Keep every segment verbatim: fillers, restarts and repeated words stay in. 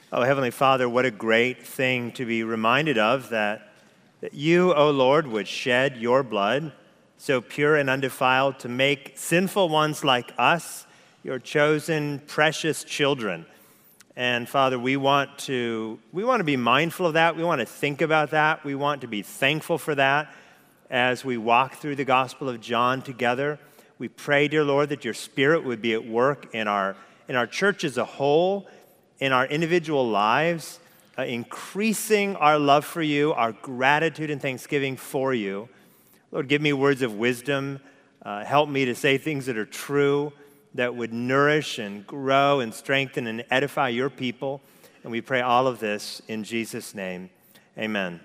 Oh, Heavenly Father, what a great thing to be reminded of, that, that you, O Lord, would shed your blood, so pure and undefiled, to make sinful ones like us your chosen, precious children. And Father, we want to we want to be mindful of that. We want to think about that. We want to be thankful for that as we walk through the Gospel of John together. We pray, dear Lord, that your Spirit would be at work in our in our church as a whole, in our individual lives, uh, increasing our love for you, our gratitude and thanksgiving for you. Lord, give me words of wisdom. Uh, help me to say things that are true, that would nourish and grow and strengthen and edify your people. And we pray all of this in Jesus' name. Amen.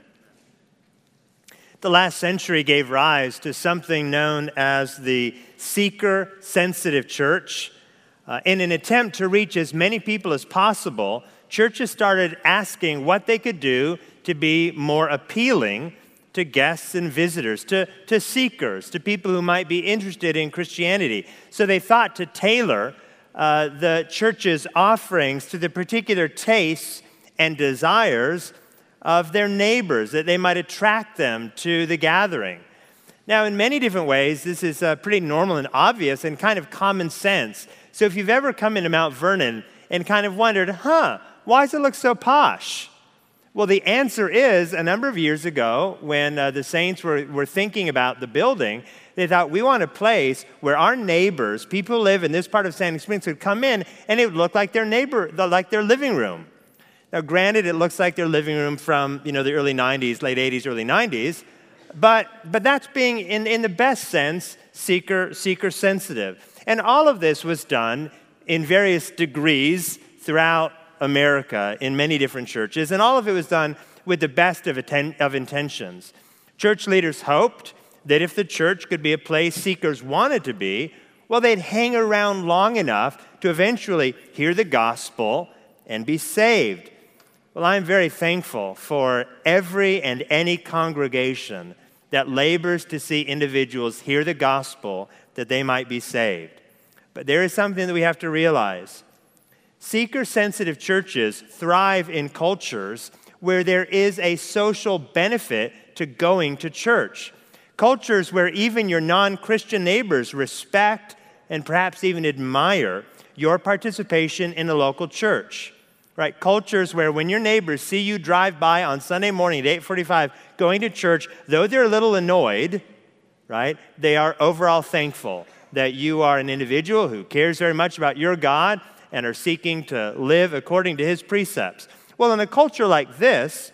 The last century gave rise to something known as the seeker-sensitive church. Uh, in an attempt to reach as many people as possible, churches started asking what they could do to be more appealing to guests and visitors, to, to seekers, to people who might be interested in Christianity. So they thought to tailor uh, the church's offerings to the particular tastes and desires of their neighbors, that they might attract them to the gathering. Now, in many different ways, this is uh, pretty normal and obvious and kind of common sense. So if you've ever come into Mount Vernon and kind of wondered, huh, why does it look so posh? Well, the answer is, a number of years ago, when uh, the saints were, were thinking about the building, they thought, we want a place where our neighbors, people who live in this part of Sandy Springs, could come in and it would look like their neighbor, like their living room. Now, granted, it looks like their living room from, you know, the early nineties, late eighties, early nineties, but but that's being, in, in the best sense, seeker, seeker sensitive. And all of this was done in various degrees throughout America in many different churches, and all of it was done with the best of, atten- of intentions. Church leaders hoped that if the church could be a place seekers wanted to be, well, they'd hang around long enough to eventually hear the gospel and be saved. Well, I'm very thankful for every and any congregation that labors to see individuals hear the gospel that they might be saved. But there is something that we have to realize. Seeker-sensitive churches thrive in cultures where there is a social benefit to going to church. Cultures where even your non-Christian neighbors respect and perhaps even admire your participation in a local church. Right? Cultures where when your neighbors see you drive by on Sunday morning at eight forty-five going to church, though they're a little annoyed, right, they are overall thankful that you are an individual who cares very much about your God and are seeking to live according to his precepts. Well, in a culture like this,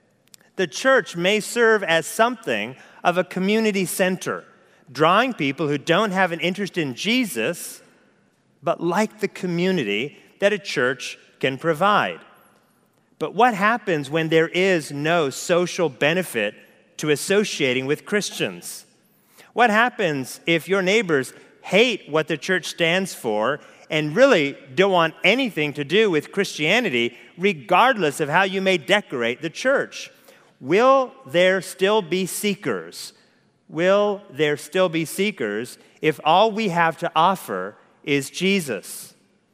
the church may serve as something of a community center, drawing people who don't have an interest in Jesus, but like the community that a church can provide. But what happens when there is no social benefit to associating with Christians? What happens if your neighbors hate what the church stands for and really don't want anything to do with Christianity, regardless of how you may decorate the church? Will there still be seekers? Will there still be seekers if all we have to offer is Jesus?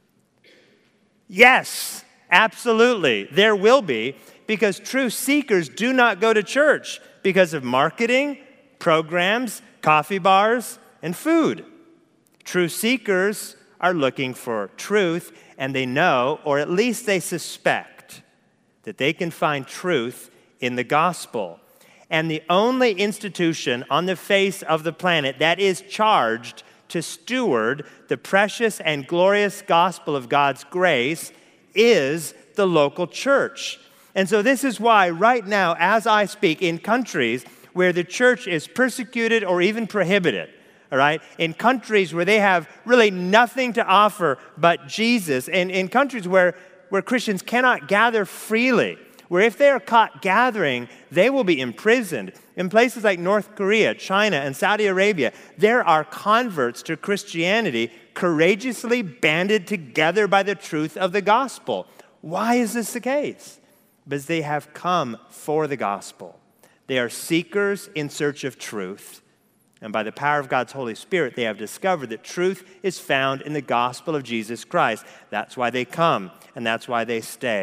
Yes, absolutely, there will be, because true seekers do not go to church because of marketing, programs, coffee bars, and food. True seekers are looking for truth, and they know, or at least they suspect, that they can find truth in the gospel. And the only institution on the face of the planet that is charged to steward the precious and glorious gospel of God's grace is the local church. And so this is why right now, as I speak, in countries where the church is persecuted or even prohibited, all right, in countries where they have really nothing to offer but Jesus, and in countries where, where Christians cannot gather freely, where if they are caught gathering, they will be imprisoned. In places like North Korea, China, and Saudi Arabia, there are converts to Christianity courageously banded together by the truth of the gospel. Why is this the case? Because they have come for the gospel. They are seekers in search of truth. And by the power of God's Holy Spirit, they have discovered that truth is found in the gospel of Jesus Christ. That's why they come, and that's why they stay.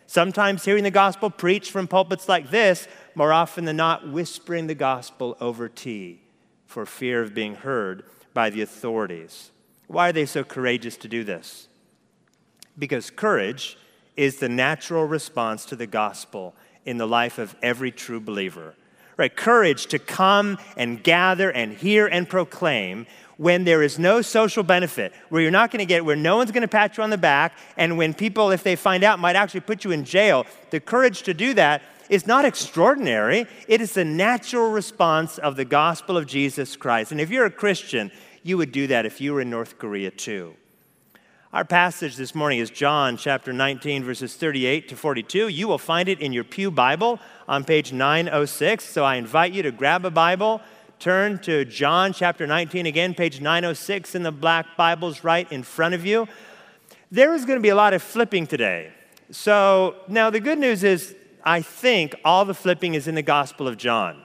Sometimes hearing the gospel preached from pulpits like this, more often than not whispering the gospel over tea for fear of being heard by the authorities. Why are they so courageous to do this? Because courage is the natural response to the gospel in the life of every true believer. Right? Courage to come and gather and hear and proclaim when there is no social benefit, where you're not going to get, where no one's going to pat you on the back, and when people, if they find out, might actually put you in jail. The courage to do that is not extraordinary. It is the natural response of the gospel of Jesus Christ. And if you're a Christian, you would do that if you were in North Korea too. Our passage this morning is John chapter nineteen, verses thirty-eight to forty-two. You will find it in your pew Bible on page nine oh six. So I invite you to grab a Bible, turn to John chapter nineteen again, page nine oh six in the black Bibles right in front of you. There is going to be a lot of flipping today. So now the good news is I think all the flipping is in the Gospel of John.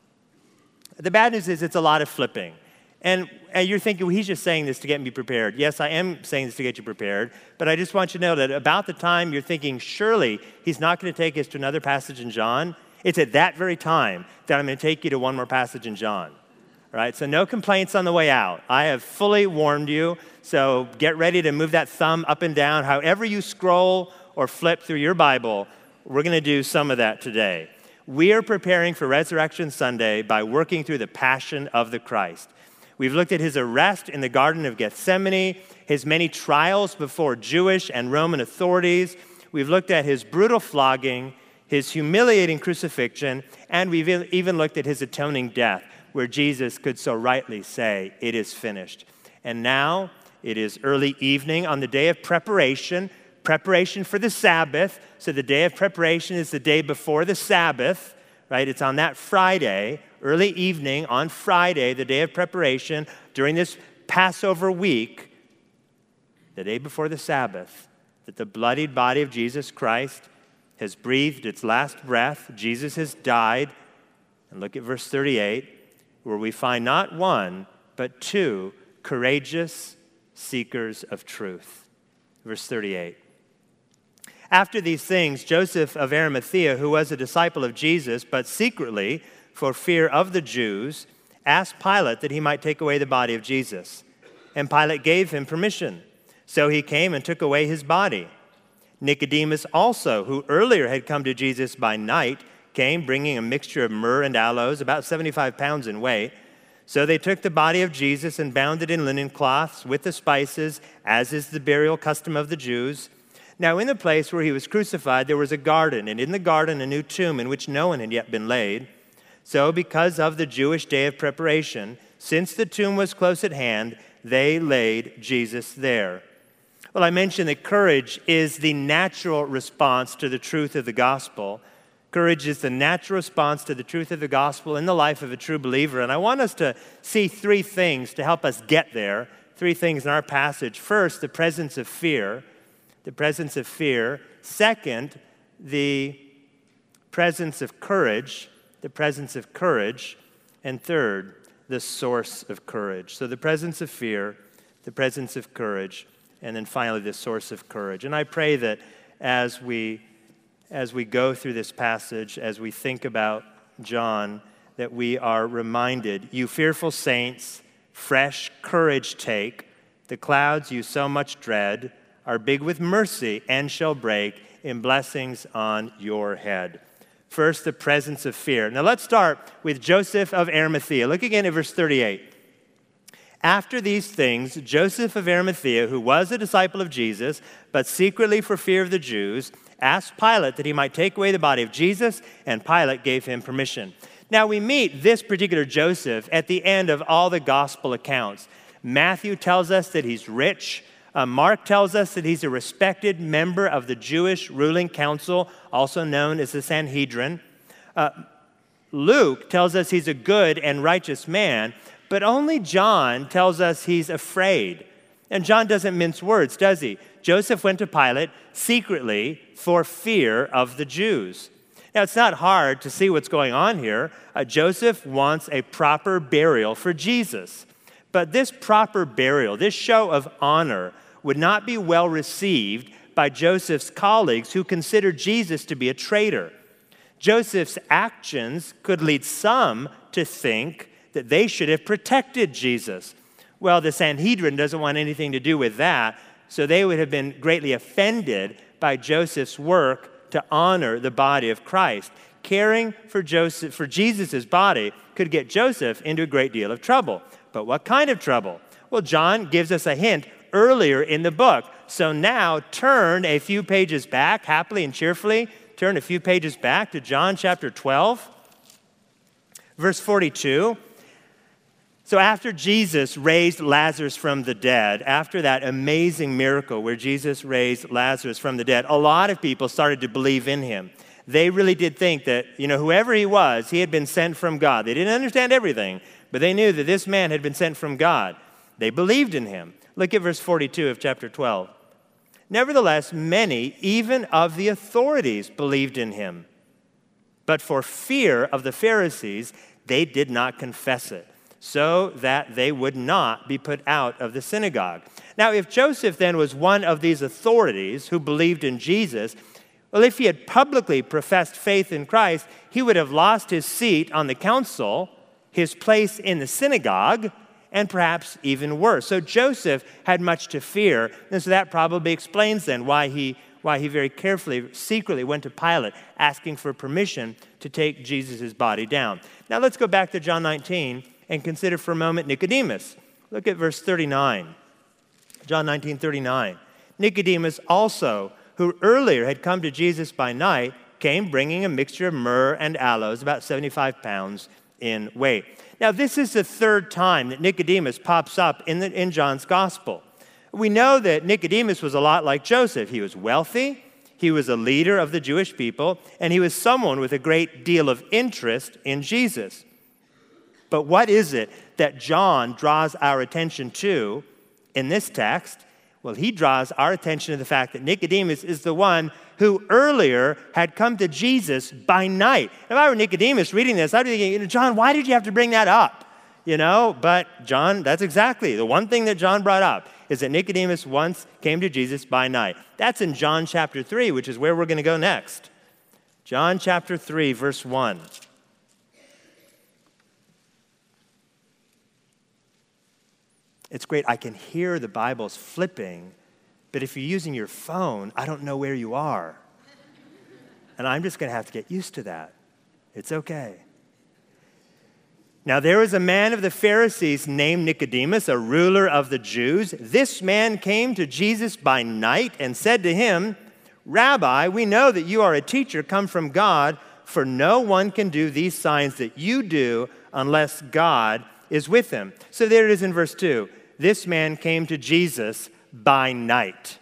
The bad news is it's a lot of flipping. And, and you're thinking, well, he's just saying this to get me prepared. Yes, I am saying this to get you prepared, but I just want you to know that about the time you're thinking, surely he's not going to take us to another passage in John, it's at that very time that I'm going to take you to one more passage in John. All right, so no complaints on the way out. I have fully warned you, so get ready to move that thumb up and down. However you scroll or flip through your Bible, we're going to do some of that today. We are preparing for Resurrection Sunday by working through the passion of the Christ. We've looked at his arrest in the Garden of Gethsemane, his many trials before Jewish and Roman authorities. We've looked at his brutal flogging, his humiliating crucifixion, and we've even looked at his atoning death, where Jesus could so rightly say, "It is finished." And now it is early evening on the day of preparation, preparation for the Sabbath. So the day of preparation is the day before the Sabbath, right? It's on that Friday, early evening on Friday, the day of preparation, during this Passover week, the day before the Sabbath, that the bloodied body of Jesus Christ has breathed its last breath. Jesus has died. And look at verse thirty-eight, where we find not one, but two courageous seekers of truth. Verse thirty-eight. After these things, Joseph of Arimathea, who was a disciple of Jesus, but secretly, for fear of the Jews, asked Pilate that he might take away the body of Jesus. And Pilate gave him permission. So he came and took away his body. Nicodemus also, who earlier had come to Jesus by night, came bringing a mixture of myrrh and aloes, about seventy-five pounds in weight. So they took the body of Jesus and bound it in linen cloths with the spices, as is the burial custom of the Jews. Now in the place where he was crucified, there was a garden, and in the garden a new tomb in which no one had yet been laid. So because of the Jewish day of preparation, since the tomb was close at hand, they laid Jesus there. Well, I mentioned that courage is the natural response to the truth of the gospel. Courage is the natural response to the truth of the gospel in the life of a true believer. And I want us to see three things to help us get there, three things in our passage. First, the presence of fear, the presence of fear. Second, the presence of courage, the presence of courage. And third, the source of courage. So the presence of fear, the presence of courage, and then finally the source of courage. And I pray that as we as we go through this passage, as we think about John, that we are reminded, you fearful saints, fresh courage take. The clouds you so much dread are big with mercy and shall break in blessings on your head. First, the presence of fear. Now let's start with Joseph of Arimathea. Look again at verse thirty-eight. After these things, Joseph of Arimathea, who was a disciple of Jesus, but secretly for fear of the Jews, asked Pilate that he might take away the body of Jesus, and Pilate gave him permission. Now we meet this particular Joseph at the end of all the gospel accounts. Matthew tells us that he's rich. Uh, Mark tells us that he's a respected member of the Jewish ruling council, also known as the Sanhedrin. Uh, Luke tells us he's a good and righteous man, but only John tells us he's afraid. And John doesn't mince words, does he? Joseph went to Pilate secretly for fear of the Jews. Now, it's not hard to see what's going on here. Uh, Joseph wants a proper burial for Jesus. But this proper burial, this show of honor, would not be well received by Joseph's colleagues who considered Jesus to be a traitor. Joseph's actions could lead some to think that they should have protected Jesus. Well, the Sanhedrin doesn't want anything to do with that, so they would have been greatly offended by Joseph's work to honor the body of Christ. Caring for Joseph, for Jesus' body could get Joseph into a great deal of trouble. But what kind of trouble? Well, John gives us a hint earlier in the book. So now turn a few pages back, happily and cheerfully, turn a few pages back to John chapter twelve, verse forty-two. So after Jesus raised Lazarus from the dead, after that amazing miracle where Jesus raised Lazarus from the dead, a lot of people started to believe in him. They really did think that, you know, whoever he was, he had been sent from God. They didn't understand everything, but they knew that this man had been sent from God. They believed in him. Look at verse forty-two of chapter twelve. Nevertheless, many, even of the authorities, believed in him. But for fear of the Pharisees, they did not confess it, so that they would not be put out of the synagogue. Now, if Joseph then was one of these authorities who believed in Jesus, well, if he had publicly professed faith in Christ, he would have lost his seat on the council, his place in the synagogue, and perhaps even worse. So Joseph had much to fear, and so that probably explains then why he, why he very carefully, secretly went to Pilate, asking for permission to take Jesus' body down. Now let's go back to John nineteen and consider for a moment Nicodemus. Look at verse thirty-nine. John nineteen, thirty-nine. Nicodemus also, who earlier had come to Jesus by night, came bringing a mixture of myrrh and aloes, about seventy-five pounds in weight. Now, this is the third time that Nicodemus pops up in, the, in John's gospel. We know that Nicodemus was a lot like Joseph. He was wealthy, he was a leader of the Jewish people, and he was someone with a great deal of interest in Jesus. But what is it that John draws our attention to in this text? Well, he draws our attention to the fact that Nicodemus is the one who earlier had come to Jesus by night. If I were Nicodemus reading this, I'd be thinking, you know, John, why did you have to bring that up? You know, but John, that's exactly the one thing that John brought up, is that Nicodemus once came to Jesus by night. That's in John chapter three, which is where we're going to go next. John chapter three, verse one. It's great. I can hear the Bibles flipping, but if you're using your phone, I don't know where you are. And I'm just going to have to get used to that. It's okay. Now, there was a man of the Pharisees named Nicodemus, a ruler of the Jews. This man came to Jesus by night and said to him, Rabbi, we know that you are a teacher come from God, for no one can do these signs that you do unless God is with him. So there it is in verse two. This man came to Jesus by night.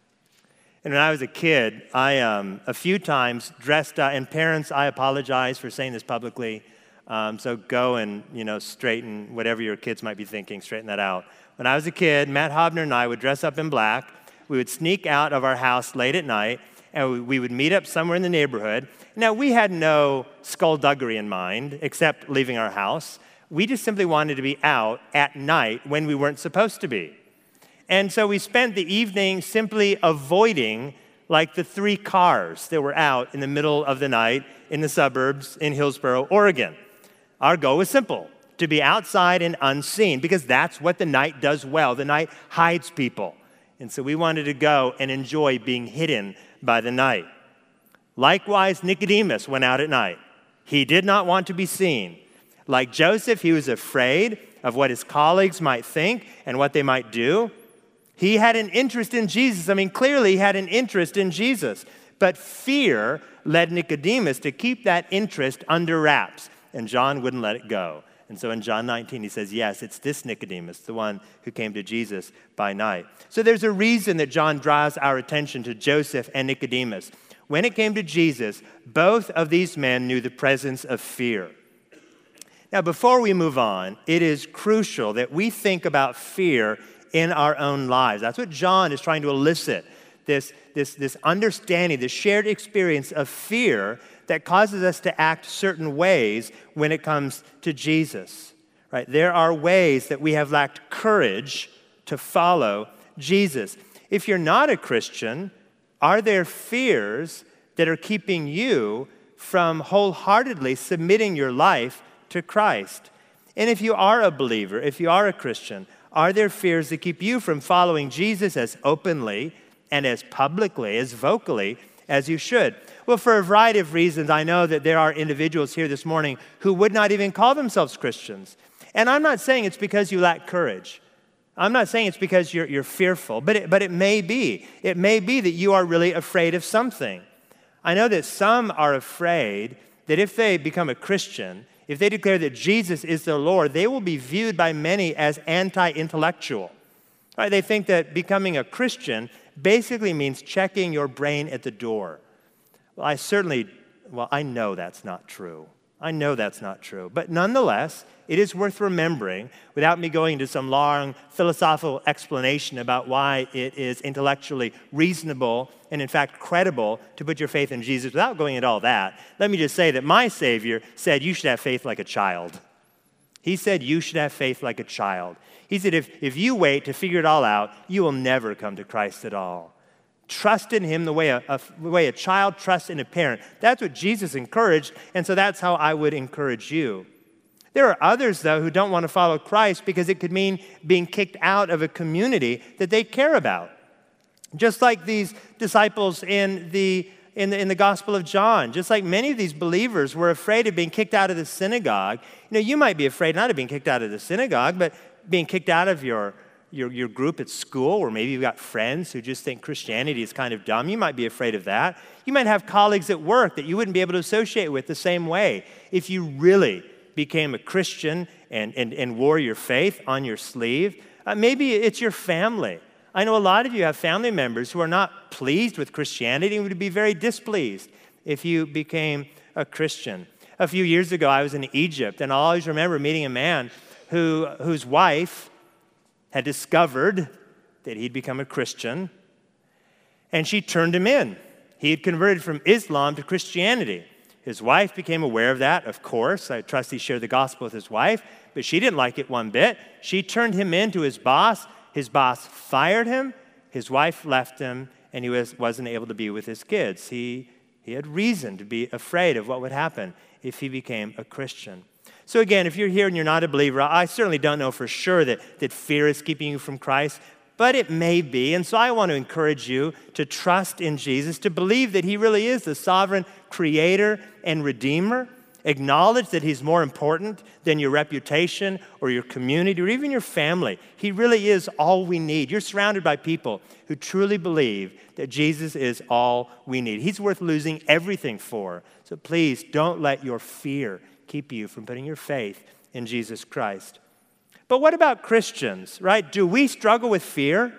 And when I was a kid, I um, a few times dressed up, and parents, I apologize for saying this publicly, um, so go and, you know, straighten whatever your kids might be thinking, straighten that out. When I was a kid, Matt Hobner and I would dress up in black. We would sneak out of our house late at night, and we, we would meet up somewhere in the neighborhood. Now, we had no skullduggery in mind, except leaving our house. We just simply wanted to be out at night when we weren't supposed to be. And so we spent the evening simply avoiding like the three cars that were out in the middle of the night in the suburbs in Hillsboro, Oregon. Our goal was simple, to be outside and unseen, because that's what the night does well. The night hides people. And so we wanted to go and enjoy being hidden by the night. Likewise, Nicodemus went out at night. He did not want to be seen. Like Joseph, he was afraid of what his colleagues might think and what they might do. He had an interest in Jesus. I mean, clearly he had an interest in Jesus. But fear led Nicodemus to keep that interest under wraps, and John wouldn't let it go. And so in John nineteen, he says, yes, it's this Nicodemus, the one who came to Jesus by night. So there's a reason that John draws our attention to Joseph and Nicodemus. When it came to Jesus, both of these men knew the presence of fear. Now, before we move on, it is crucial that we think about fear in our own lives. That's what John is trying to elicit, this, this, this understanding, this shared experience of fear that causes us to act certain ways when it comes to Jesus. Right? There are ways that we have lacked courage to follow Jesus. If you're not a Christian, Are there fears that are keeping you from wholeheartedly submitting your life to Christ? And if you are a believer, if you are a Christian, are there fears that keep you from following Jesus as openly and as publicly, as vocally as you should? Well, for a variety of reasons, I know that there are individuals here this morning who would not even call themselves Christians. And I'm not saying it's because you lack courage. I'm not saying it's because you're, you're fearful, but it, but it may be. It may be that you are really afraid of something. I know that some are afraid that if they become a Christian, if they declare that Jesus is their Lord, they will be viewed by many as anti-intellectual. Right? They think that becoming a Christian basically means checking your brain at the door. Well, I certainly, well, I know that's not true. I know that's not true. But nonetheless, it is worth remembering, without me going into some long philosophical explanation about why it is intellectually reasonable and, in fact, credible to put your faith in Jesus, without going into all that, let me just say that my Savior said you should have faith like a child. He said you should have faith like a child. He said if, if you wait to figure it all out, you will never come to Christ at all. Trust in him the way a, a, the way a child trusts in a parent. That's what Jesus encouraged, and so that's how I would encourage you. There are others, though, who don't want to follow Christ because it could mean being kicked out of a community that they care about. Just like these disciples in the, in the, in the Gospel of John, just like many of these believers were afraid of being kicked out of the synagogue. You know, you might be afraid not of being kicked out of the synagogue, but being kicked out of your Your, your group at school, or maybe you've got friends who just think Christianity is kind of dumb. You might be afraid of that. You might have colleagues at work that you wouldn't be able to associate with the same way. If you really became a Christian and, and, and wore your faith on your sleeve, uh, maybe it's your family. I know a lot of you have family members who are not pleased with Christianity and would be very displeased if you became a Christian. A few years ago, I was in Egypt, and I always remember meeting a man who whose wife had discovered that he'd become a Christian, and she turned him in. He had converted from Islam to Christianity. His wife became aware of that, of course. I trust he shared the gospel with his wife, but she didn't like it one bit. She turned him in to his boss. His boss fired him. His wife left him, and he was, wasn't able to be with his kids. He, he had reason to be afraid of what would happen if he became a Christian. So again, if you're here and you're not a believer, I certainly don't know for sure that, that fear is keeping you from Christ, but it may be. And so I want to encourage you to trust in Jesus, to believe that he really is the sovereign creator and redeemer. Acknowledge that he's more important than your reputation or your community or even your family. He really is all we need. You're surrounded by people who truly believe that Jesus is all we need. He's worth losing everything for. So please don't let your fear keep you from putting your faith in Jesus Christ. But what about Christians, right? Do we struggle with fear?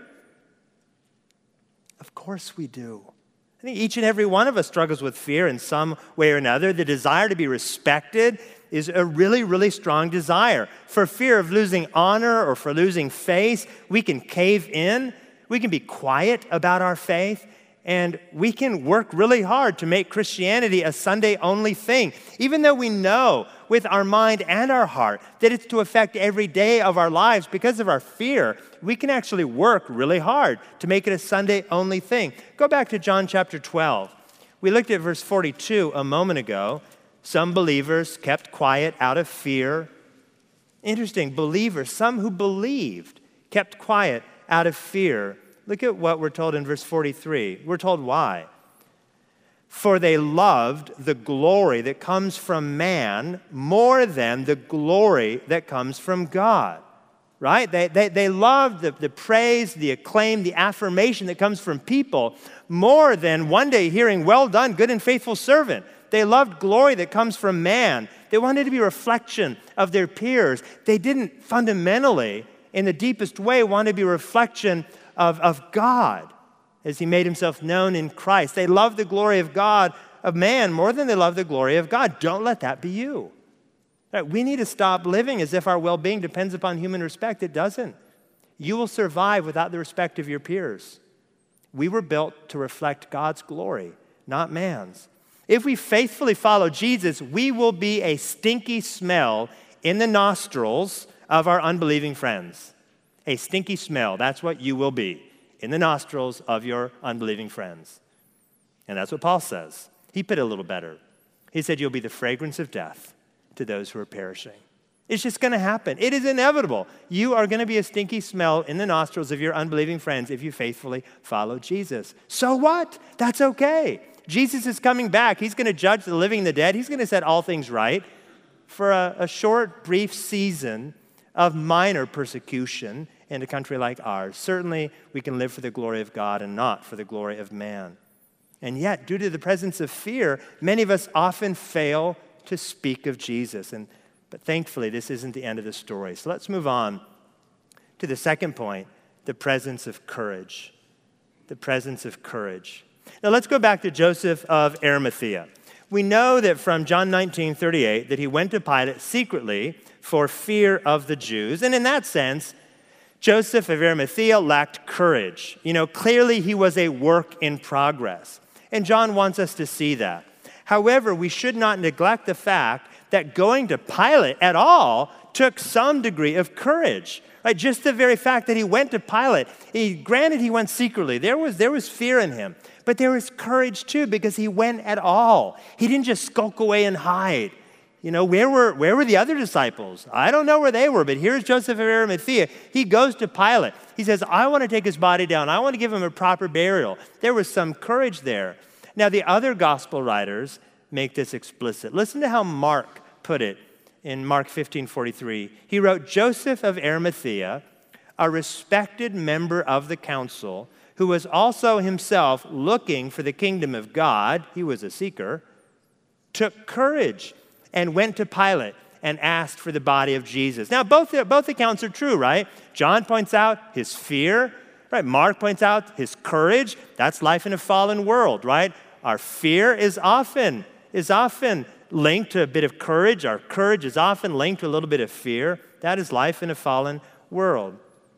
Of course we do. I think each and every one of us struggles with fear in some way or another. The desire to be respected is a really, really strong desire. For fear of losing honor or for losing face, we can cave in. We can be quiet about our faith. And we can work really hard to make Christianity a Sunday-only thing, even though we know with our mind and our heart that it's to affect every day of our lives. Because of our fear, we can actually work really hard to make it a Sunday-only thing. Go back to John chapter twelve. We looked at verse forty-two a moment ago. Some believers kept quiet out of fear. Interesting, believers, some who believed, kept quiet out of fear. Look at what we're told in verse forty-three. We're told why. For they loved the glory that comes from man more than the glory that comes from God. Right? They, they, they loved the, the praise, the acclaim, the affirmation that comes from people more than one day hearing, well done, good and faithful servant. They loved glory that comes from man. They wanted to be a reflection of their peers. They didn't fundamentally, in the deepest way, want to be a reflection Of, of God as he made himself known in Christ. They love the glory of God, of man, more than they love the glory of God. Don't let that be you. Right? We need to stop living as if our well-being depends upon human respect. It doesn't. You will survive without the respect of your peers. We were built to reflect God's glory, not man's. If we faithfully follow Jesus, we will be a stinky smell in the nostrils of our unbelieving friends. A stinky smell, that's what you will be in the nostrils of your unbelieving friends. And that's what Paul says. He put it a little better. He said, you'll be the fragrance of death to those who are perishing. It's just going to happen. It is inevitable. You are going to be a stinky smell in the nostrils of your unbelieving friends if you faithfully follow Jesus. So what? That's okay. Jesus is coming back. He's going to judge the living and the dead. He's going to set all things right. For a, a short, brief season of minor persecution in a country like ours, certainly we can live for the glory of God and not for the glory of man. And yet, due to the presence of fear, many of us often fail to speak of Jesus. And But thankfully, this isn't the end of the story. So let's move on to the second point, the presence of courage. The presence of courage. Now let's go back to Joseph of Arimathea. We know that from John nineteen thirty-eight that he went to Pilate secretly for fear of the Jews. And in that sense, Joseph of Arimathea lacked courage. You know, clearly he was a work in progress. And John wants us to see that. However, we should not neglect the fact that going to Pilate at all took some degree of courage. Right? Just the very fact that he went to Pilate, he, granted he went secretly, there was, there was fear in him, but there was courage too because he went at all. He didn't just skulk away and hide. You know, where were, where were the other disciples? I don't know where they were, but here's Joseph of Arimathea. He goes to Pilate. He says, I want to take his body down. I want to give him a proper burial. There was some courage there. Now, the other gospel writers make this explicit. Listen to how Mark put it in Mark fifteen forty-three. He wrote, Joseph of Arimathea, a respected member of the council, who was also himself looking for the kingdom of God, he was a seeker, took courage and went to Pilate and asked for the body of Jesus. Now, both, both accounts are true, right? John points out his fear, right? Mark points out his courage. That's life in a fallen world, right? Our fear is often, is often linked to a bit of courage. Our courage is often linked to a little bit of fear. That is life in a fallen world.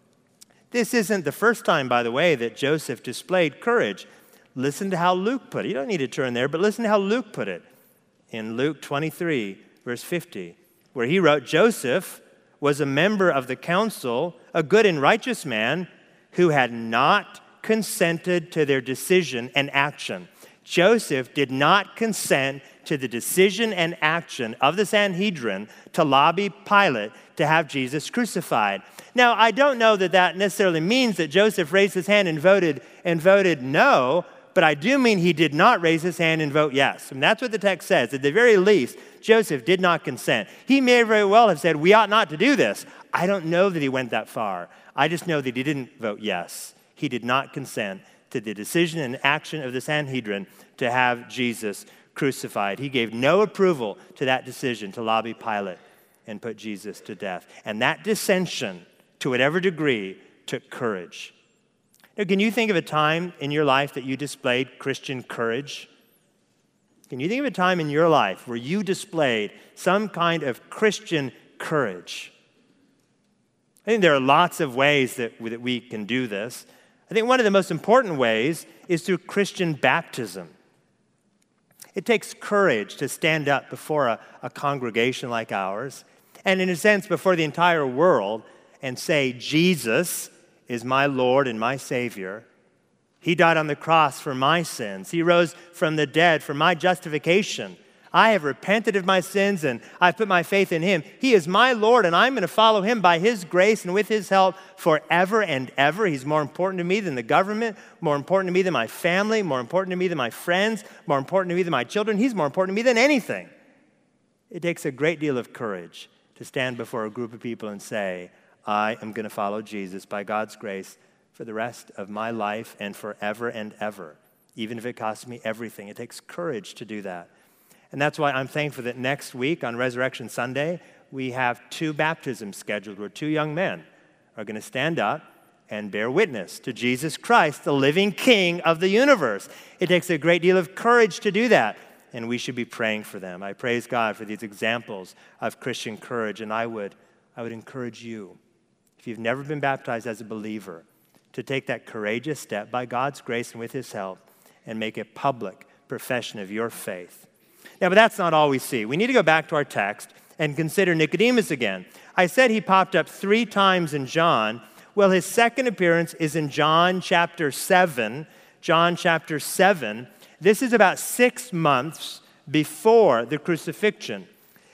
This isn't the first time, by the way, that Joseph displayed courage. Listen to how Luke put it. You don't need to turn there, but listen to how Luke put it in Luke twenty-three, verse fifty, where he wrote, Joseph was a member of the council, a good and righteous man who had not consented to their decision and action. Joseph did not consent to the decision and action of the Sanhedrin to lobby Pilate to have Jesus crucified. Now, I don't know that that necessarily means that Joseph raised his hand and voted and voted no, but I do mean he did not raise his hand and vote yes. And that's what the text says. At the very least, Joseph did not consent. He may very well have said, we ought not to do this. I don't know that he went that far. I just know that he didn't vote yes. He did not consent to the decision and action of the Sanhedrin to have Jesus crucified. He gave no approval to that decision to lobby Pilate and put Jesus to death. And that dissension, to whatever degree, took courage. Now, can you think of a time in your life that you displayed Christian courage? Can you think of a time in your life where you displayed some kind of Christian courage? I think there are lots of ways that, that we can do this. I think one of the most important ways is through Christian baptism. It takes courage to stand up before a, a congregation like ours, and in a sense before the entire world, and say, Jesus is my Lord and my Savior. He died on the cross for my sins. He rose from the dead for my justification. I have repented of my sins and I've put my faith in Him. He is my Lord and I'm going to follow Him by His grace and with His help forever and ever. He's more important to me than the government, more important to me than my family, more important to me than my friends, more important to me than my children. He's more important to me than anything. It takes a great deal of courage to stand before a group of people and say, I am going to follow Jesus by God's grace for the rest of my life and forever and ever, even if it costs me everything. It takes courage to do that. And that's why I'm thankful that next week on Resurrection Sunday, we have two baptisms scheduled where two young men are going to stand up and bear witness to Jesus Christ, the living King of the universe. It takes a great deal of courage to do that, and we should be praying for them. I praise God for these examples of Christian courage, and I would, I would encourage you, if you've never been baptized as a believer, to take that courageous step by God's grace and with His help and make a public profession of your faith. Now, but that's not all we see. We need to go back to our text and consider Nicodemus again. I said he popped up three times in John. Well, his second appearance is in John chapter seven. John chapter seven. This is about six months before the crucifixion.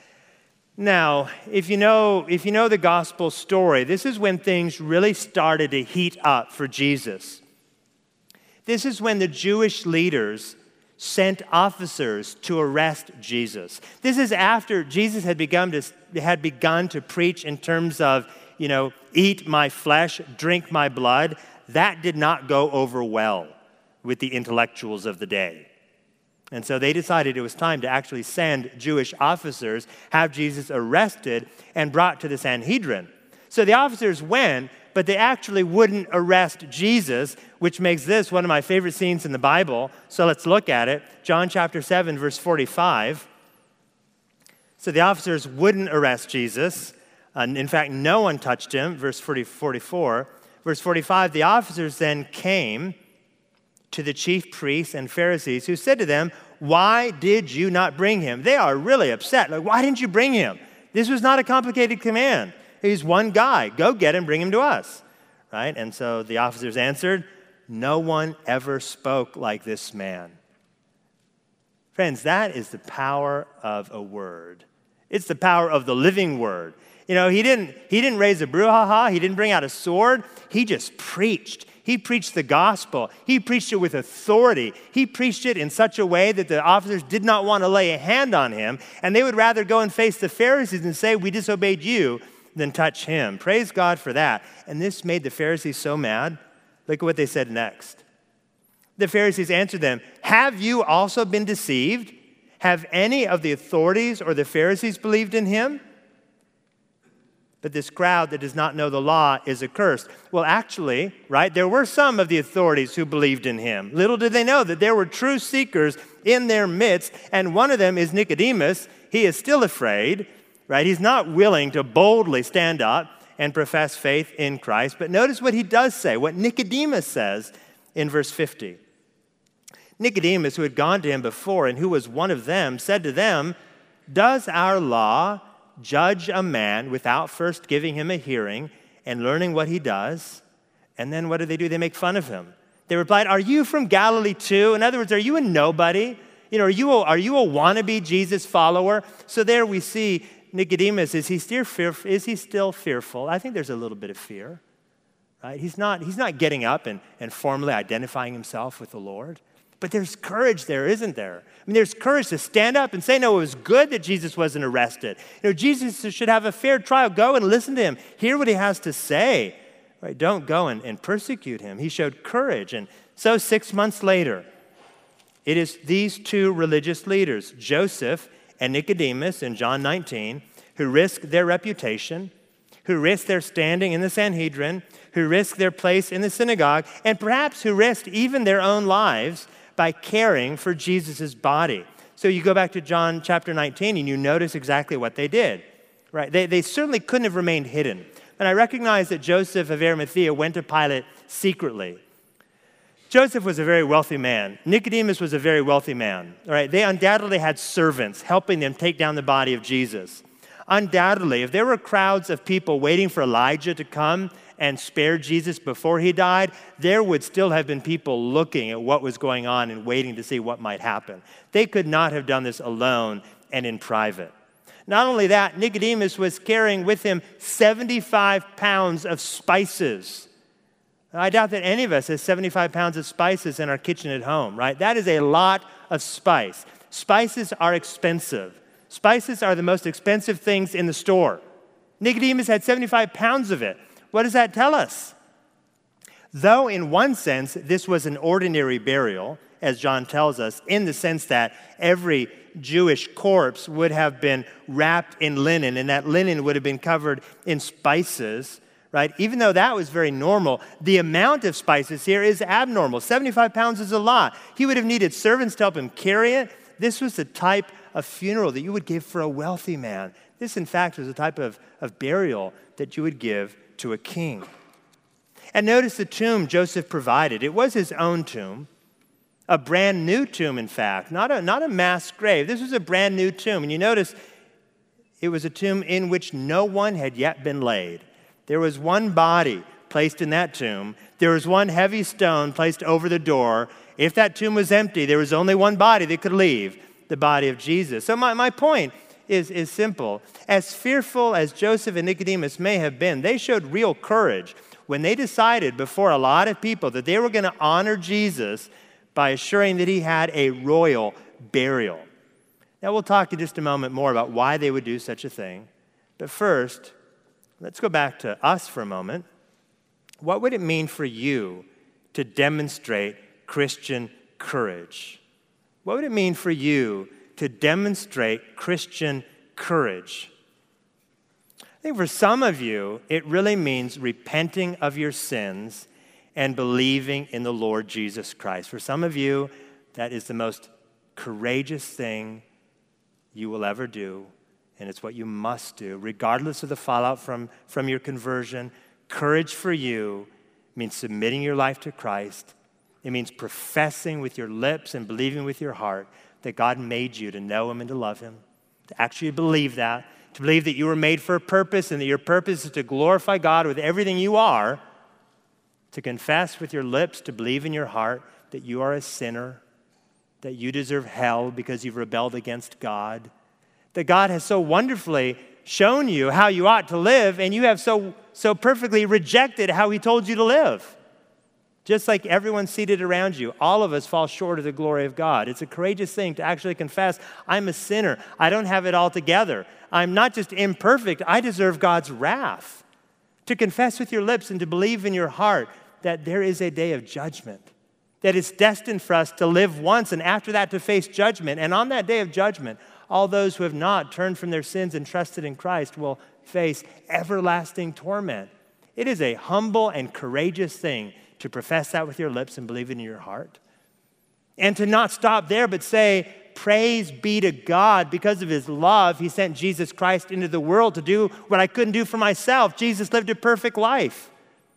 Now, if you know, if you know the gospel story, this is when things really started to heat up for Jesus. This is when the Jewish leaders sent officers to arrest Jesus. This is after Jesus had begun to, had begun to preach in terms of, you know, eat my flesh, drink my blood. That did not go over well with the intellectuals of the day. And so they decided it was time to actually send Jewish officers, have Jesus arrested and brought to the Sanhedrin. So the officers went, but they actually wouldn't arrest Jesus, which makes this one of my favorite scenes in the Bible. So let's look at it. John chapter seven, verse forty-five. So the officers wouldn't arrest Jesus. And in fact, no one touched him, verse forty-four. Verse forty-five, the officers then came to the chief priests and Pharisees, who said to them, why did you not bring him? They are really upset. Like, why didn't you bring him? This was not a complicated command. He's one guy. Go get him, bring him to us. Right? And so the officers answered, no one ever spoke like this man. Friends, that is the power of a word. It's the power of the living word. You know, he didn't, he didn't raise a brouhaha. He didn't bring out a sword. He just preached. He preached the gospel. He preached it with authority. He preached it in such a way that the officers did not want to lay a hand on him, and they would rather go and face the Pharisees and say, we disobeyed you, than touch him. Praise God for that. And this made the Pharisees so mad. Look at what they said next. The Pharisees answered them, have you also been deceived? Have any of the authorities or the Pharisees believed in him? But this crowd that does not know the law is accursed. Well, actually, right, there were some of the authorities who believed in him. Little did they know that there were true seekers in their midst, and one of them is Nicodemus. He is still afraid, right? He's not willing to boldly stand up and profess faith in Christ. But notice what he does say, what Nicodemus says in verse fifty. Nicodemus, who had gone to him before and who was one of them, said to them, does our law judge a man without first giving him a hearing and learning what he does? And then what do they do? They make fun of him. They replied, are you from Galilee too? In other words, are you a nobody? You know, are you a, are you a wannabe Jesus follower? So there we see Nicodemus, is he still fearful? Is he still fearful? I think there's a little bit of fear, right? He's not, he's not getting up and, and formally identifying himself with the Lord. But there's courage there, isn't there? I mean, there's courage to stand up and say, no, it was good that Jesus wasn't arrested. You know, Jesus should have a fair trial. Go and listen to him. Hear what he has to say. Right? Don't go and, and persecute him. He showed courage. And so six months later, it is these two religious leaders, Joseph and Nicodemus in John nineteen, who risk their reputation, who risk their standing in the Sanhedrin, who risk their place in the synagogue, and perhaps who risked even their own lives by caring for Jesus' body. So you go back to John chapter nineteen and you notice exactly what they did, right? They, they certainly couldn't have remained hidden. And I recognize that Joseph of Arimathea went to Pilate secretly. Joseph was a very wealthy man. Nicodemus was a very wealthy man, all right? They undoubtedly had servants helping them take down the body of Jesus. Undoubtedly, if there were crowds of people waiting for Elijah to come and spare Jesus before he died, there would still have been people looking at what was going on and waiting to see what might happen. They could not have done this alone and in private. Not only that, Nicodemus was carrying with him seventy-five pounds of spices. I doubt that any of us has seventy-five pounds of spices in our kitchen at home, right? That is a lot of spice. Spices are expensive. Spices are the most expensive things in the store. Nicodemus had seventy-five pounds of it. What does that tell us? Though in one sense, this was an ordinary burial, as John tells us, in the sense that every Jewish corpse would have been wrapped in linen, and that linen would have been covered in spices, right? Even though that was very normal, the amount of spices here is abnormal. seventy-five pounds is a lot. He would have needed servants to help him carry it. This was the type of funeral that you would give for a wealthy man. This, in fact, was a type of, of burial that you would give to a king. And notice the tomb Joseph provided. It was his own tomb, a brand new tomb, in fact, not a, not a mass grave. This was a brand new tomb. And you notice it was a tomb in which no one had yet been laid. There was one body placed in that tomb. There was one heavy stone placed over the door, if that tomb was empty, there was only one body that could leave, the body of Jesus. So my, my point is, is simple. As fearful as Joseph and Nicodemus may have been, they showed real courage when they decided before a lot of people that they were going to honor Jesus by assuring that he had a royal burial. Now, we'll talk in just a moment more about why they would do such a thing. But first, let's go back to us for a moment. What would it mean for you to demonstrate Christian courage? What would it mean for you to demonstrate Christian courage? I think for some of you, it really means repenting of your sins and believing in the Lord Jesus Christ. For some of you, that is the most courageous thing you will ever do, and it's what you must do, regardless of the fallout from, from your conversion. Courage for you means submitting your life to Christ. It means professing with your lips and believing with your heart that God made you to know him and to love him, to actually believe that, to believe that you were made for a purpose and that your purpose is to glorify God with everything you are, to confess with your lips, to believe in your heart that you are a sinner, that you deserve hell because you've rebelled against God, that God has so wonderfully shown you how you ought to live, and you have so, so perfectly rejected how he told you to live. Just like everyone seated around you, all of us fall short of the glory of God. It's a courageous thing to actually confess, I'm a sinner. I don't have it all together. I'm not just imperfect, I deserve God's wrath. To confess with your lips and to believe in your heart that there is a day of judgment, that it's destined for us to live once and after that to face judgment. And on that day of judgment, all those who have not turned from their sins and trusted in Christ will face everlasting torment. It is a humble and courageous thing to profess that with your lips and believe it in your heart. And to not stop there, but say, praise be to God, because of his love, he sent Jesus Christ into the world to do what I couldn't do for myself. Jesus lived a perfect life.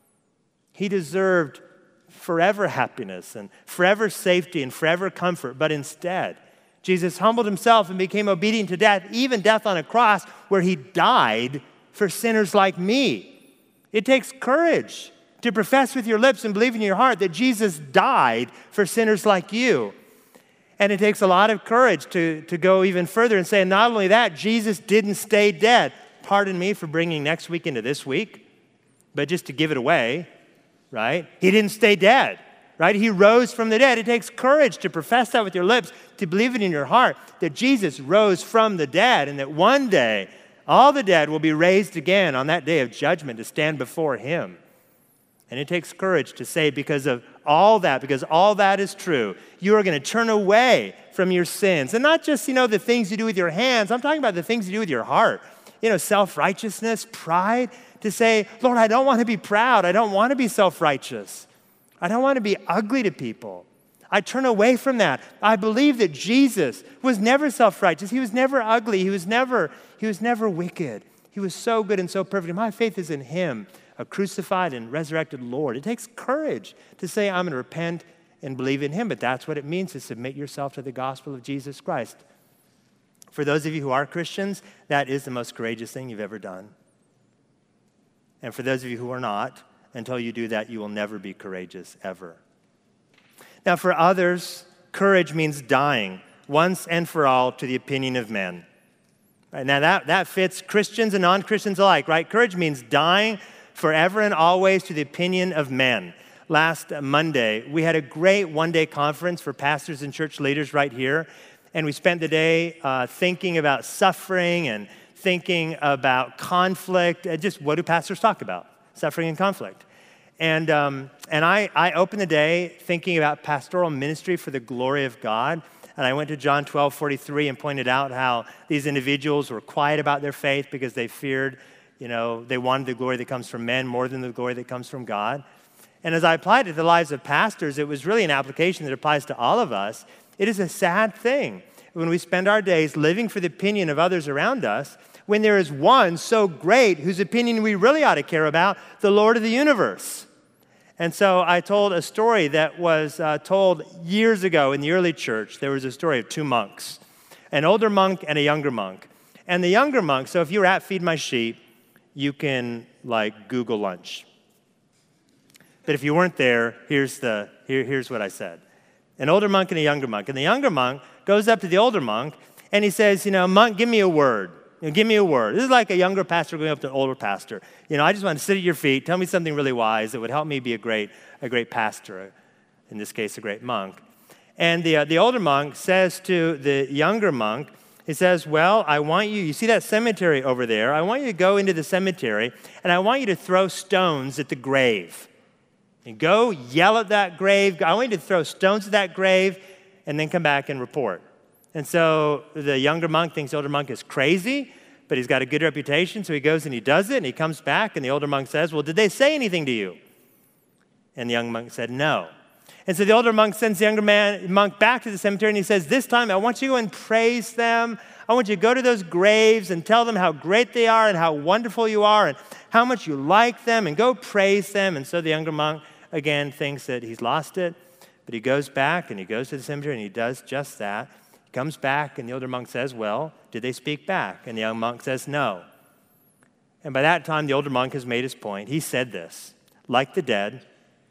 He deserved forever happiness and forever safety and forever comfort, but instead, Jesus humbled himself and became obedient to death, even death on a cross where he died for sinners like me. It takes courage to profess with your lips and believe in your heart that Jesus died for sinners like you. And it takes a lot of courage to, to go even further and say, not only that, Jesus didn't stay dead. Pardon me for bringing next week into this week, but just to give it away, right? He didn't stay dead, right? He rose from the dead. It takes courage to profess that with your lips, to believe it in your heart, that Jesus rose from the dead, and that one day all the dead will be raised again on that day of judgment to stand before him. And it takes courage to say, because of all that, because all that is true, you are going to turn away from your sins. And not just, you know, the things you do with your hands. I'm talking about the things you do with your heart. You know, self-righteousness, pride. To say, Lord, I don't want to be proud. I don't want to be self-righteous. I don't want to be ugly to people. I turn away from that. I believe that Jesus was never self-righteous. He was never ugly. He was never, he was never wicked. He was so good and so perfect. And my faith is in him, a crucified and resurrected Lord. It takes courage to say, I'm going to repent and believe in him, but that's what it means to submit yourself to the gospel of Jesus Christ. For those of you who are Christians, that is the most courageous thing you've ever done. And for those of you who are not, until you do that, you will never be courageous, ever. Now, for others, courage means dying once and for all to the opinion of men. Right, now, that, that fits Christians and non-Christians alike, right? Courage means dying forever and always to the opinion of men. Last Monday, we had a great one-day conference for pastors and church leaders right here, and we spent the day uh, thinking about suffering and thinking about conflict. Uh, just what do pastors talk about? Suffering and conflict. And um, and I, I opened the day thinking about pastoral ministry for the glory of God. And I went to John twelve forty-three and pointed out how these individuals were quiet about their faith because they feared, you know, they wanted the glory that comes from men more than the glory that comes from God. And as I applied it to the lives of pastors, it was really an application that applies to all of us. It is a sad thing when we spend our days living for the opinion of others around us, when there is one so great whose opinion we really ought to care about, the Lord of the universe. And so I told a story that was uh, told years ago in the early church. There was a story of two monks, an older monk and a younger monk. And the younger monk, so if you were at Feed My Sheep, you can like Google lunch. But if you weren't there, here's, the, here, here's what I said. an older monk and a younger monk. And the younger monk goes up to the older monk, and he says, you know, monk, give me a word. You know, give me a word. This is like a younger pastor going up to an older pastor. You know, I just want to sit at your feet. Tell me something really wise that would help me be a great, a great pastor, in this case, a great monk. And the, uh, the older monk says to the younger monk, he says, well, I want you, you see that cemetery over there? I want you to go into the cemetery, and I want you to throw stones at the grave. And go yell at that grave. I want you to throw stones at that grave, and then come back and report. And so the younger monk thinks the older monk is crazy, but he's got a good reputation, so he goes and he does it, and he comes back, and the older monk says, well, did they say anything to you? And the young monk said, no. And so the older monk sends the younger man, monk back to the cemetery, and he says, this time I want you to go and praise them. I want you to go to those graves and tell them how great they are and how wonderful you are and how much you like them, and go praise them. And so the younger monk, again, thinks that he's lost it, but he goes back and he goes to the cemetery and he does just that. He comes back, and the older monk says, well, did they speak back? And the young monk says, no. And by that time, the older monk has made his point. He said this, like the dead,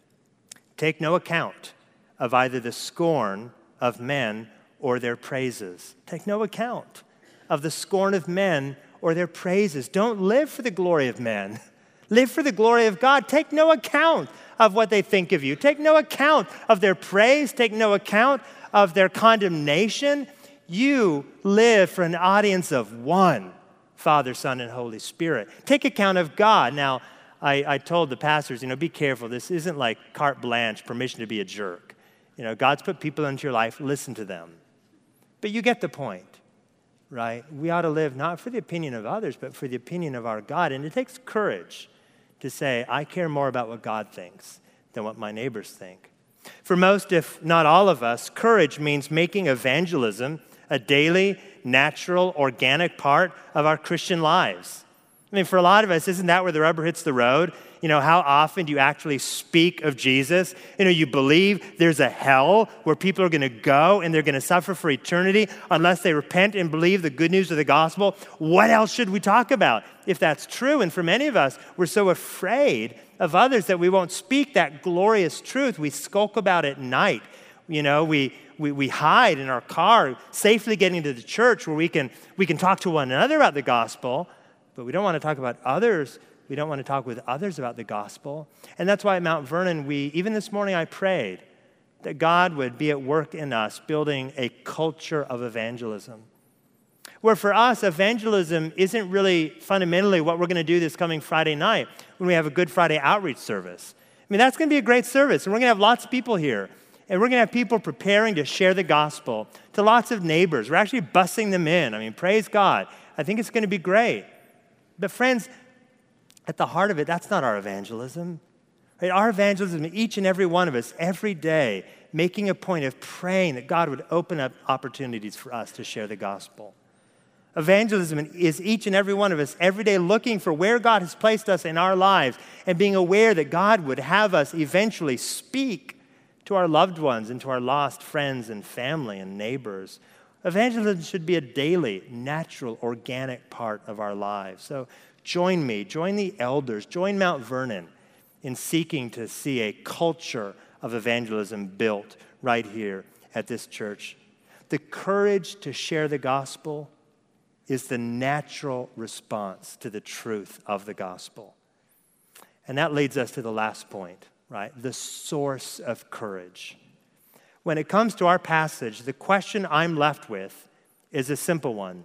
take no account of either the scorn of men or their praises. Take no account of the scorn of men or their praises. Don't live for the glory of men. Live for the glory of God. Take no account of what they think of you. Take no account of their praise. Take no account of their condemnation. You live for an audience of one, Father, Son, and Holy Spirit. Take account of God. Now, I, I told the pastors, you know, be careful. This isn't like carte blanche, permission to be a jerk. You know, God's put people into your life. Listen to them. But you get the point, right? We ought to live not for the opinion of others, but for the opinion of our God. And it takes courage to say, I care more about what God thinks than what my neighbors think. For most, if not all of us, courage means making evangelism a daily, natural, organic part of our Christian lives. I mean, for a lot of us, isn't that where the rubber hits the road? You know, how often do you actually speak of Jesus? You know, you believe there's a hell where people are going to go and they're going to suffer for eternity unless they repent and believe the good news of the gospel. What else should we talk about if that's true? And for many of us, we're so afraid of others that we won't speak that glorious truth. We skulk about it at night. You know, we, we, we hide in our car, safely getting to the church where we can, we can talk to one another about the gospel. But we don't want to talk about others. We don't want to talk with others about the gospel. And that's why at Mount Vernon, we, even this morning, I prayed that God would be at work in us, building a culture of evangelism. Where for us, evangelism isn't really fundamentally what we're going to do this coming Friday night when we have a Good Friday outreach service. I mean, that's going to be a great service, and we're going to have lots of people here. And we're going to have people preparing to share the gospel to lots of neighbors. We're actually busing them in. I mean, praise God. I think it's going to be great. But friends, at the heart of it, that's not our evangelism. Right? Our evangelism, each and every one of us, every day, making a point of praying that God would open up opportunities for us to share the gospel. Evangelism is each and every one of us every day looking for where God has placed us in our lives and being aware that God would have us eventually speak to our loved ones and to our lost friends and family and neighbors. Evangelism should be a daily, natural, organic part of our lives. So join me, join the elders, join Mount Vernon in seeking to see a culture of evangelism built right here at this church. The courage to share the gospel is the natural response to the truth of the gospel. And that leads us to the last point, right? The source of courage. When it comes to our passage, the question I'm left with is a simple one.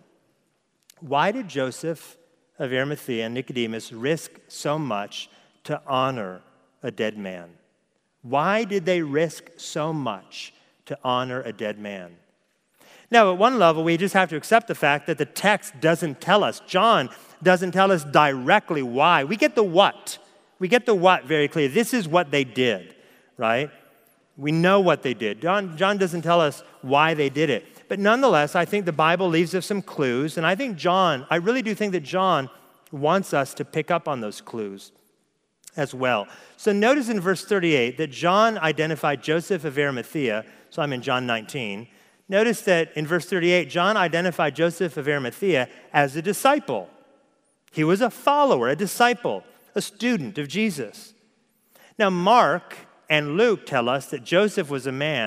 Why did Joseph of Arimathea and Nicodemus risk so much to honor a dead man? Why did they risk so much to honor a dead man? Now, at one level, we just have to accept the fact that the text doesn't tell us. John doesn't tell us directly why. We get the what. We get the what very clear. This is what they did, right? We know what they did. John, John doesn't tell us why they did it. But nonetheless, I think the Bible leaves us some clues. And I think John, I really do think that John wants us to pick up on those clues as well. So notice in verse thirty-eight that John identified Joseph of Arimathea. So I'm in John nineteen. Notice that in verse thirty-eight, John identified Joseph of Arimathea as a disciple. He was a follower, a disciple, a student of Jesus. Now, Mark and Luke tell us that Joseph was a man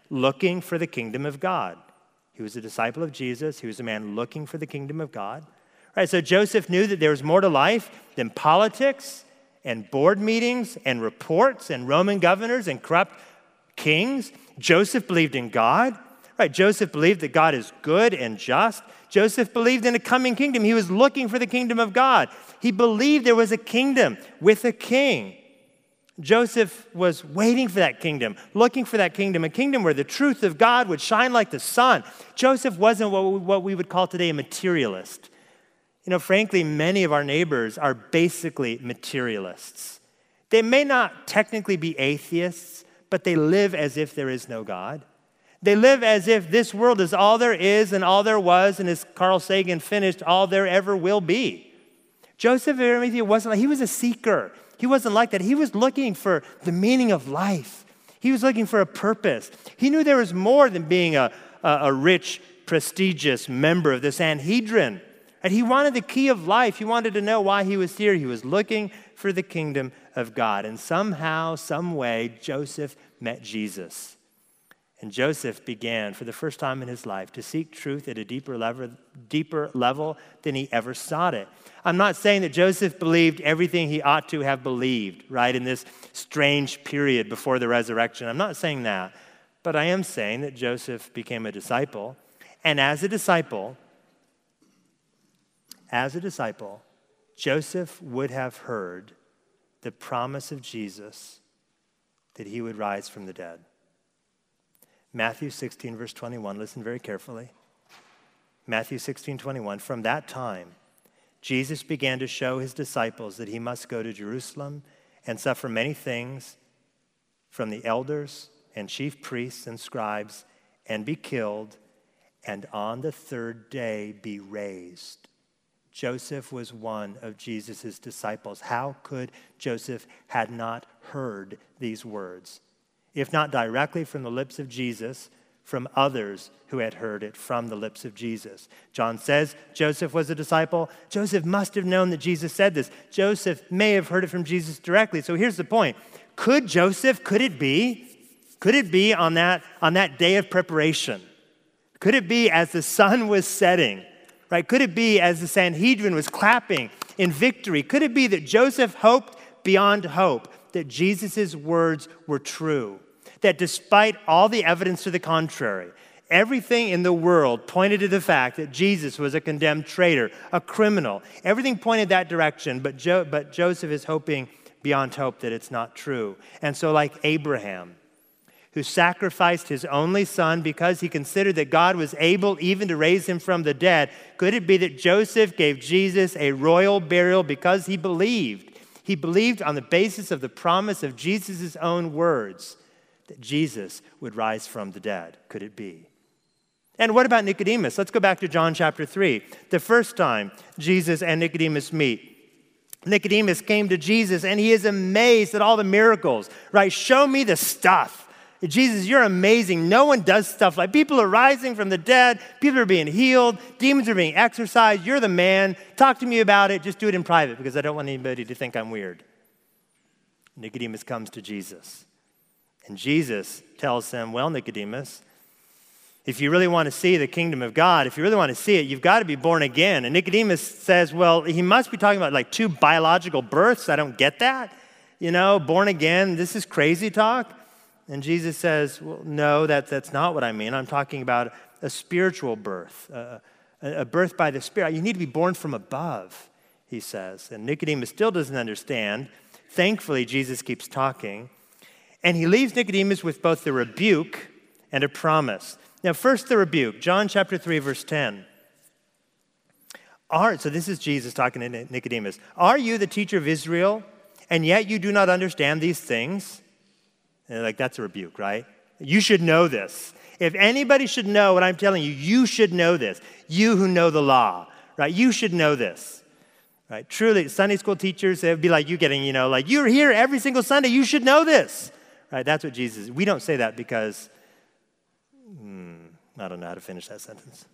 looking for the kingdom of God. He was a disciple of Jesus. He was a man looking for the kingdom of God. Right, so Joseph knew that there was more to life than politics and board meetings and reports and Roman governors and corrupt kings. Joseph believed in God. Right, Joseph believed that God is good and just. Joseph believed in a coming kingdom. He was looking for the kingdom of God. He believed there was a kingdom with a king. Joseph was waiting for that kingdom, looking for that kingdom, a kingdom where the truth of God would shine like the sun. Joseph wasn't what we, what we would call today a materialist. You know, frankly, many of our neighbors are basically materialists. They may not technically be atheists, but they live as if there is no God. They live as if this world is all there is and all there was, and as Carl Sagan finished, all there ever will be. Joseph of Arimathea wasn't like, he was a seeker. He wasn't like that. He was looking for the meaning of life. He was looking for a purpose. He knew there was more than being a, a, a rich, prestigious member of the Sanhedrin. And he wanted the key of life. He wanted to know why he was here. He was looking for the kingdom of God. And somehow, some way, Joseph met Jesus. And Joseph began, for the first time in his life, to seek truth at a deeper level, deeper level than he ever sought it. I'm not saying that Joseph believed everything he ought to have believed, right, in this strange period before the resurrection. I'm not saying that. But I am saying that Joseph became a disciple. And as a disciple, as a disciple, Joseph would have heard the promise of Jesus that he would rise from the dead. Matthew sixteen, verse twenty-one, listen very carefully. Matthew sixteen, twenty-one, from that time, Jesus began to show his disciples that he must go to Jerusalem and suffer many things from the elders and chief priests and scribes and be killed and on the third day be raised. Joseph was one of Jesus' disciples. How could Joseph had not heard these words? If not directly from the lips of Jesus, from others who had heard it from the lips of Jesus. John says Joseph was a disciple. Joseph must have known that Jesus said this. Joseph may have heard it from Jesus directly. So here's the point. Could Joseph, could it be, could it be on that, on that day of preparation? Could it be as the sun was setting, right? Could it be as the Sanhedrin was clapping in victory? Could it be that Joseph hoped beyond hope that Jesus' words were true? That despite all the evidence to the contrary, everything in the world pointed to the fact that Jesus was a condemned traitor, a criminal. Everything pointed that direction, but, jo- but Joseph is hoping beyond hope that it's not true. And so like Abraham, who sacrificed his only son because he considered that God was able even to raise him from the dead, could it be that Joseph gave Jesus a royal burial because he believed? He believed on the basis of the promise of Jesus' own words that Jesus would rise from the dead. Could it be? And what about Nicodemus? Let's go back to John chapter three. The first time Jesus and Nicodemus meet. Nicodemus came to Jesus and he is amazed at all the miracles, right? Show me the stuff. Jesus, you're amazing. No one does stuff like people are rising from the dead. People are being healed. Demons are being exorcised. You're the man. Talk to me about it. Just do it in private because I don't want anybody to think I'm weird. Nicodemus comes to Jesus. And Jesus tells him, well, Nicodemus, if you really want to see the kingdom of God, if you really want to see it, you've got to be born again. And Nicodemus says, well, he must be talking about like two biological births. I don't get that. You know, born again, this is crazy talk. And Jesus says, well, no, that, that's not what I mean. I'm talking about a spiritual birth, a, a birth by the Spirit. You need to be born from above, he says. And Nicodemus still doesn't understand. Thankfully, Jesus keeps talking. And he leaves Nicodemus with both the rebuke and a promise. Now, first the rebuke, John chapter three, verse ten. Are, so this is Jesus talking to Nicodemus. Are you the teacher of Israel, and yet you do not understand these things? And like, that's a rebuke, right? You should know this. If anybody should know what I'm telling you, you should know this. You who know the law, right? You should know this. Right? Truly, Sunday school teachers, they would be like you getting, you know, like you're here every single Sunday, you should know this. Right? That's what Jesus, we don't say that because, hmm, I don't know how to finish that sentence.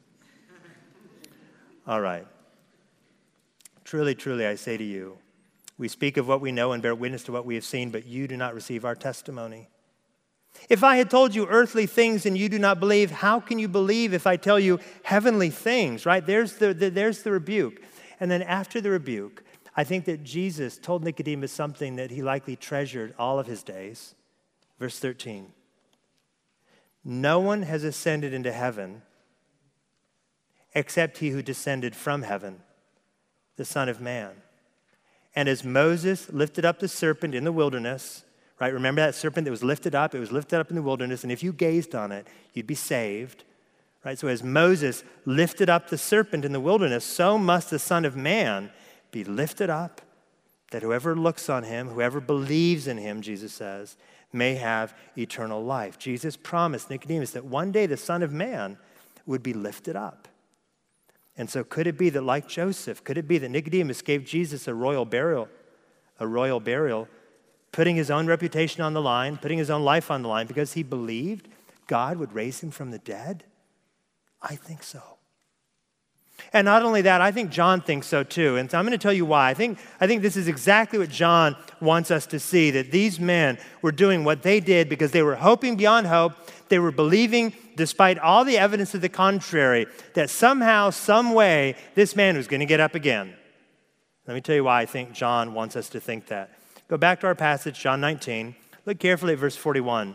All right. Truly, truly, I say to you, we speak of what we know and bear witness to what we have seen, but you do not receive our testimony. If I had told you earthly things and you do not believe, how can you believe if I tell you heavenly things, right? There's the, the, there's the rebuke. And then after the rebuke, I think that Jesus told Nicodemus something that he likely treasured all of his days. Verse thirteen. No one has ascended into heaven except he who descended from heaven, the Son of Man. And as Moses lifted up the serpent in the wilderness, right? Remember that serpent that was lifted up? It was lifted up in the wilderness, and if you gazed on it, you'd be saved, right? So as Moses lifted up the serpent in the wilderness, so must the Son of Man be lifted up, that whoever looks on him, whoever believes in him, Jesus says, may have eternal life. Jesus promised Nicodemus that one day the Son of Man would be lifted up. And so could it be that, like Joseph, could it be that Nicodemus gave Jesus a royal burial, a royal burial, putting his own reputation on the line, putting his own life on the line because he believed God would raise him from the dead? I think so. And not only that, I think John thinks so too. And so I'm going to tell you why. I think, I think this is exactly what John wants us to see, that these men were doing what they did because they were hoping beyond hope. They were believing, despite all the evidence to the contrary, that somehow, some way, this man was going to get up again. Let me tell you why I think John wants us to think that. Go back to our passage, John nineteen. Look carefully at verse forty-one.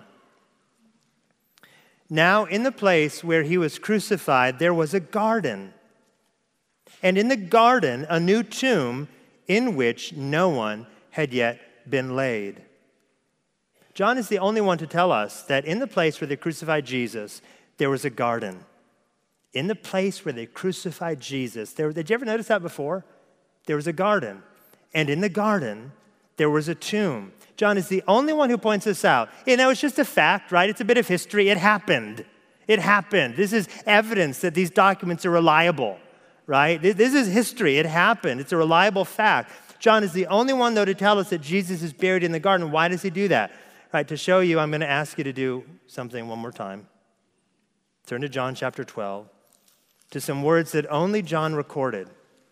Now, in the place where he was crucified, there was a garden. And in the garden, a new tomb in which no one had yet been laid. John is the only one to tell us that in the place where they crucified Jesus, there was a garden. In the place where they crucified Jesus, there, did you ever notice that before? There was a garden. And in the garden, there was a tomb. John is the only one who points this out. You know, it's just a fact, right? It's a bit of history. It happened. It happened. This is evidence that these documents are reliable, right? This is history. It happened. It's a reliable fact. John is the only one, though, to tell us that Jesus is buried in the garden. Why does he do that? Right, to show you, I'm going to ask you to do something one more time. Turn to John chapter twelve, to some words that only John recorded.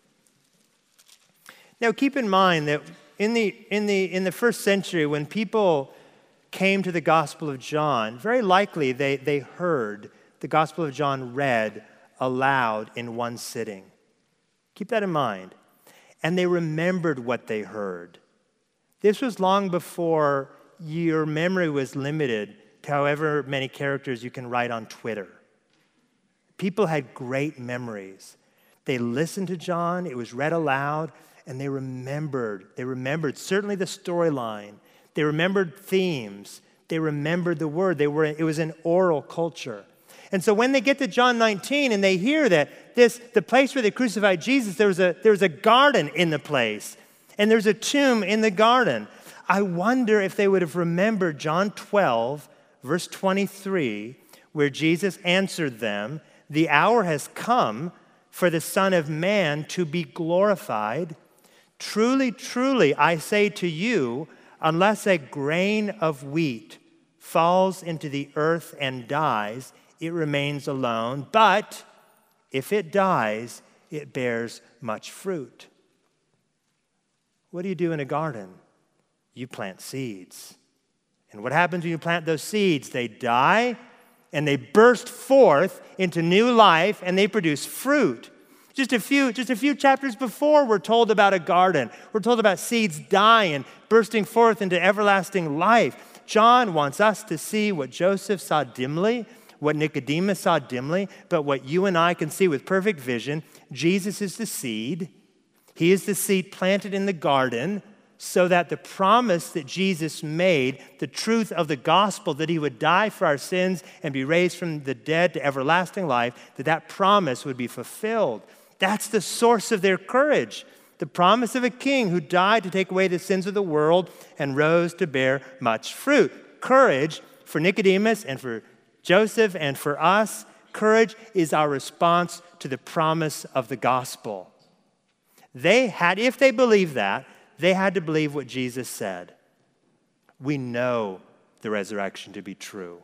Now, keep in mind that in the, in the, in the first century, when people came to the Gospel of John, very likely they, they heard the Gospel of John read aloud in one sitting. Keep that in mind. And they remembered what they heard. This was long before your memory was limited to however many characters you can write on Twitter. People had great memories. They listened to John, it was read aloud, and they remembered. They remembered certainly the storyline. They remembered themes. They remembered the word. They were, it was an oral culture. And so when they get to John nineteen and they hear that this, the place where they crucified Jesus, there was a, there was a garden in the place, and there's a tomb in the garden. I wonder if they would have remembered John twelve, verse twenty-three, where Jesus answered them, "The hour has come for the Son of Man to be glorified. Truly, truly, I say to you, unless a grain of wheat falls into the earth and dies, it remains alone. But if it dies, it bears much fruit." What do you do in a garden? You plant seeds. And what happens when you plant those seeds? They die, and they burst forth into new life, and they produce fruit. Just a few, just a few chapters before, we're told about a garden. We're told about seeds dying, bursting forth into everlasting life. John wants us to see what Joseph saw dimly, what Nicodemus saw dimly, but what you and I can see with perfect vision. Jesus is the seed. He is the seed planted in the garden, so that the promise that Jesus made, the truth of the gospel, that he would die for our sins and be raised from the dead to everlasting life, that that promise would be fulfilled. That's the source of their courage. The promise of a king who died to take away the sins of the world and rose to bear much fruit. Courage for Nicodemus and for Joseph and for us, courage is our response to the promise of the gospel. They had, if they believed that, they had to believe what Jesus said. We know the resurrection to be true.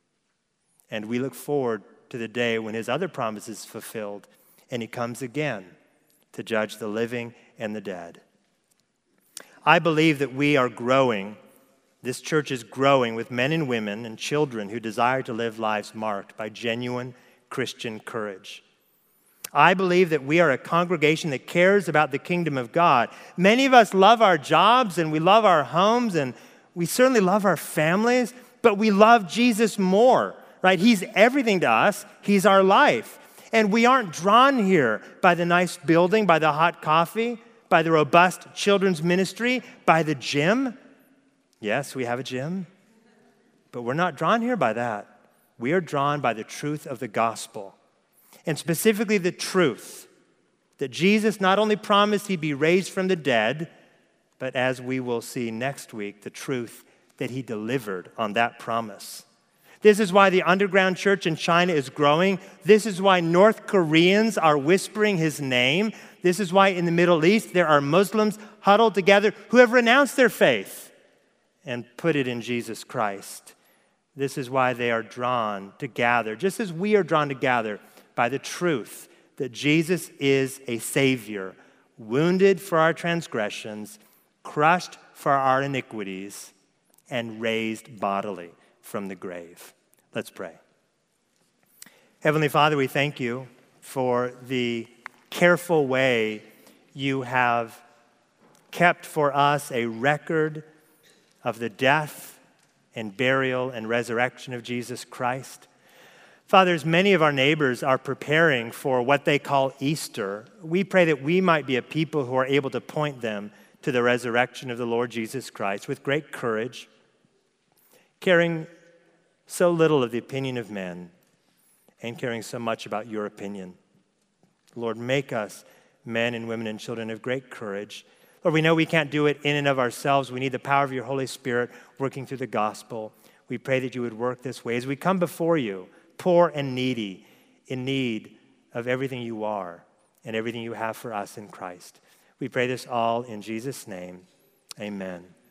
And we look forward to the day when his other promise is fulfilled and he comes again to judge the living and the dead. I believe that we are growing This church is growing with men and women and children who desire to live lives marked by genuine Christian courage. I believe that we are a congregation that cares about the kingdom of God. Many of us love our jobs and we love our homes and we certainly love our families, but we love Jesus more, right? He's everything to us. He's our life. And we aren't drawn here by the nice building, by the hot coffee, by the robust children's ministry, by the gym. Yes, we have a gym, but we're not drawn here by that. We are drawn by the truth of the gospel, and specifically the truth that Jesus not only promised he'd be raised from the dead, but as we will see next week, the truth that he delivered on that promise. This is why the underground church in China is growing. This is why North Koreans are whispering his name. This is why in the Middle East there are Muslims huddled together who have renounced their faith and put it in Jesus Christ. This is why they are drawn to gather, just as we are drawn to gather, by the truth that Jesus is a Savior, wounded for our transgressions, crushed for our iniquities, and raised bodily from the grave. Let's pray. Heavenly Father, we thank you for the careful way you have kept for us a record of the death and burial and resurrection of Jesus Christ. Father, as many of our neighbors are preparing for what they call Easter, we pray that we might be a people who are able to point them to the resurrection of the Lord Jesus Christ with great courage, caring so little of the opinion of men and caring so much about your opinion. Lord, make us men and women and children of great courage. Lord, we know we can't do it in and of ourselves. We need the power of your Holy Spirit working through the gospel. We pray that you would work this way as we come before you, poor and needy, in need of everything you are and everything you have for us in Christ. We pray this all in Jesus' name. Amen.